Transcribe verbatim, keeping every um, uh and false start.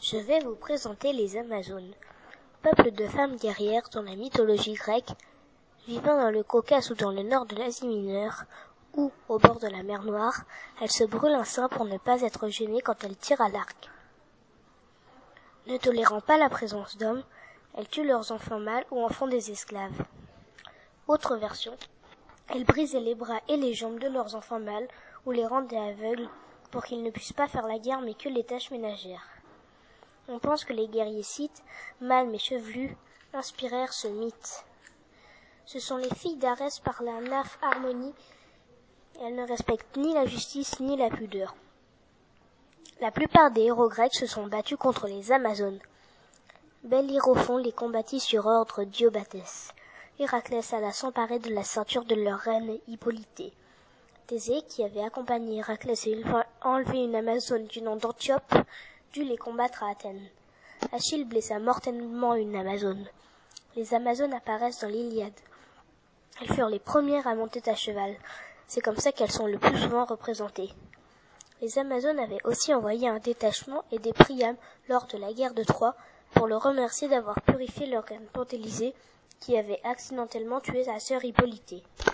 Je vais vous présenter les Amazones, peuple de femmes guerrières dans la mythologie grecque, vivant dans le Caucase ou dans le nord de l'Asie mineure, ou au bord de la mer Noire, elles se brûlent un sein pour ne pas être gênées quand elles tirent à l'arc. Ne tolérant pas la présence d'hommes, elles tuent leurs enfants mâles ou en font des esclaves. Autre version, elles brisaient les bras et les jambes de leurs enfants mâles ou les rendaient aveugles pour qu'ils ne puissent pas faire la guerre mais que les tâches ménagères. On pense que les guerriers scythes, mâles mais chevelus, inspirèrent ce mythe. Ce sont les filles d'Arès par la nymphe Harmonie. Elles ne respectent ni la justice ni la pudeur. La plupart des héros grecs se sont battus contre les Amazones. Bellérophon les combattit sur ordre d'Iobatès. Héraclès alla s'emparer de la ceinture de leur reine Hippolytée. Thésée, qui avait accompagné Héraclès et enlevé une Amazone du nom d'Antiope, dut les combattre à Athènes. Achille blessa mortellement une Amazone. Les Amazones apparaissent dans l'Iliade. Elles furent les premières à monter à cheval. C'est comme ça qu'elles sont le plus souvent représentées. Les Amazones avaient aussi envoyé un détachement et des Priames lors de la guerre de Troie pour le remercier d'avoir purifié leur reine Penthélisée qui avait accidentellement tué sa sœur Hippolytée.